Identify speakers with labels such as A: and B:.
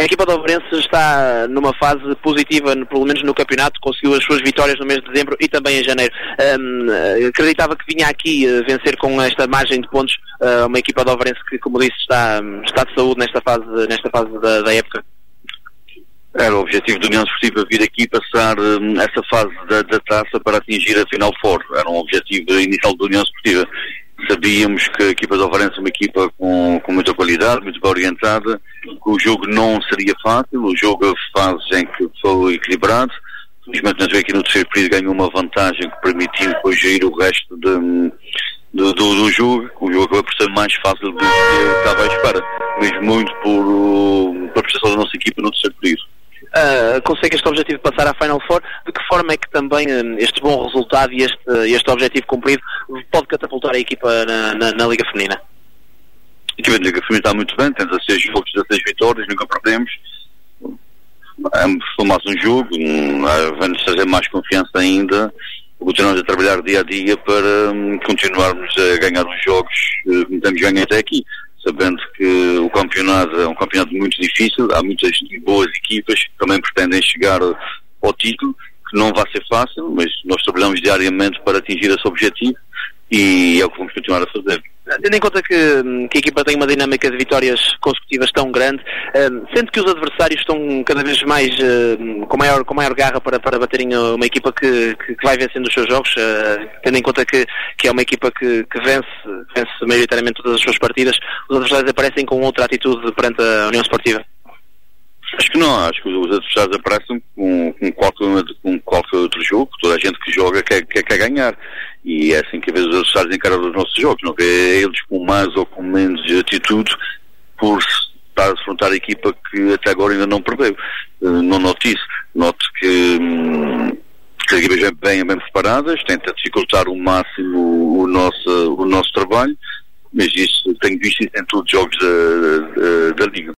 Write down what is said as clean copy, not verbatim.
A: A equipa de Overense está numa fase positiva, pelo menos no campeonato, conseguiu as suas vitórias no mês de dezembro e também em janeiro. Acreditava que vinha aqui vencer com esta margem de pontos uma equipa de Overense que, como disse, está de saúde nesta fase da época.
B: Era o objetivo da União Esportiva vir aqui passar essa fase da taça para atingir a Final Four. Era um objetivo inicial da União Esportiva. Sabíamos que a equipa de Overense é uma equipa com muita qualidade, muito bem orientada, que o jogo não seria fácil, o jogo houve fases em que foi equilibrado. Felizmente nós aqui no terceiro período ganhou uma vantagem que permitiu depois gerir o resto do jogo. O jogo acabou por ser mais fácil do que eu estava à espera, mesmo muito pela prestação da nossa equipa no terceiro período.
A: Consegue este objetivo de passar à Final Four? De que forma é que também este bom resultado e este objetivo cumprido pode catapultar a equipa na Liga Feminina?
B: A equipa da Liga Feminina está muito bem, temos 16 jogos, 16 vitórias, nunca perdemos. Foi mais um jogo, vai-nos trazer mais confiança ainda. Continuamos a trabalhar dia a dia para continuarmos a ganhar os jogos que temos ganho até aqui, sabendo que o campeonato é um campeonato muito difícil, há muitas boas equipas que também pretendem chegar ao título, que não vai ser fácil, mas nós trabalhamos diariamente para atingir esse objetivo e é o que vamos continuar a fazer.
A: Tendo em conta que a equipa tem uma dinâmica de vitórias consecutivas tão grande, sente que os adversários estão cada vez mais com maior garra para baterem uma equipa que vai vencendo os seus jogos, tendo em conta que é uma equipa que vence maioritariamente todas as suas partidas, os adversários aparecem com outra atitude perante a União Esportiva?
B: Acho que não, acho que os adversários aparecem com qualquer outro jogo. Toda a gente que joga quer ganhar, e é assim que às vezes os adversários encaram os nossos jogos, não vê eles com mais ou com menos atitude por estar a defrontar a equipa que até agora ainda não perdeu. Não noto isso, noto que as equipas bem preparadas, tentam dificultar o máximo o nosso trabalho, mas isso tenho visto isso em todos os jogos da Liga.